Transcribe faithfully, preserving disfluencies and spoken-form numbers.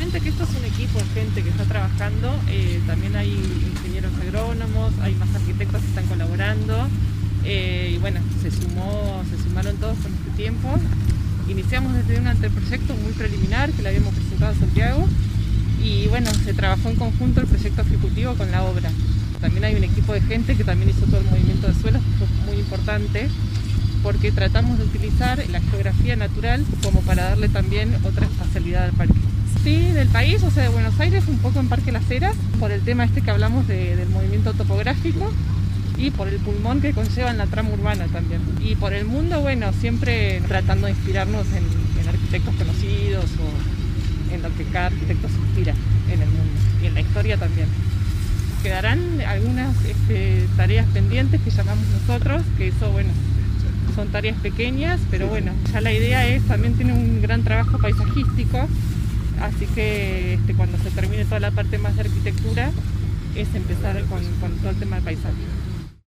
obviamente que esto es un equipo de gente que está trabajando, eh, también hay ingenieros agrónomos, hay más arquitectos que están colaborando, eh, y bueno, se sumó, se sumaron todos con este tiempo. Iniciamos desde un anteproyecto muy preliminar que le habíamos presentado a Santiago y bueno, se trabajó en conjunto el proyecto ejecutivo con la obra. También hay un equipo de gente que también hizo todo el movimiento de suelos, que fue muy importante, porque tratamos de utilizar la geografía natural como para darle también otra espacialidad al parque. Sí, del país, o sea, de Buenos Aires, un poco en Parque Las Heras, por el tema este que hablamos de, del movimiento topográfico y por el pulmón que conlleva en la trama urbana también. Y por el mundo, bueno, siempre tratando de inspirarnos en, en arquitectos conocidos o en lo que cada arquitecto se inspira en el mundo y en la historia también. Quedarán algunas este, tareas pendientes que llamamos nosotros, que eso, bueno, son tareas pequeñas, pero bueno, ya la idea es, también tiene un gran trabajo paisajístico, así que este, cuando se termine toda la parte más de arquitectura, es empezar con, con todo el tema del paisaje.